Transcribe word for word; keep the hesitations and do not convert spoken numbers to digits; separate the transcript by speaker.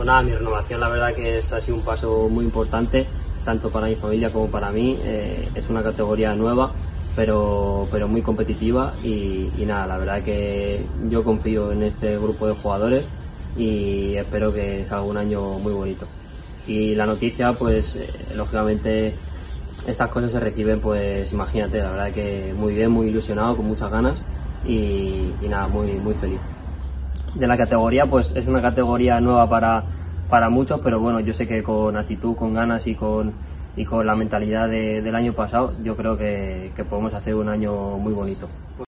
Speaker 1: Pues nada, mi renovación la verdad que es, ha sido un paso muy importante, tanto para mi familia como para mí. Eh, es una categoría nueva, pero, pero muy competitiva y, y nada, la verdad que yo confío en este grupo de jugadores y espero que salga un año muy bonito. Y la noticia, pues eh, lógicamente estas cosas se reciben, pues imagínate, la verdad que muy bien, muy ilusionado, con muchas ganas y, y nada, muy, muy feliz. De la categoría, pues es una categoría nueva para, para muchos, pero bueno, yo sé que con actitud, con ganas y con, y con la mentalidad de, del año pasado, yo creo que, que podemos hacer un año muy bonito.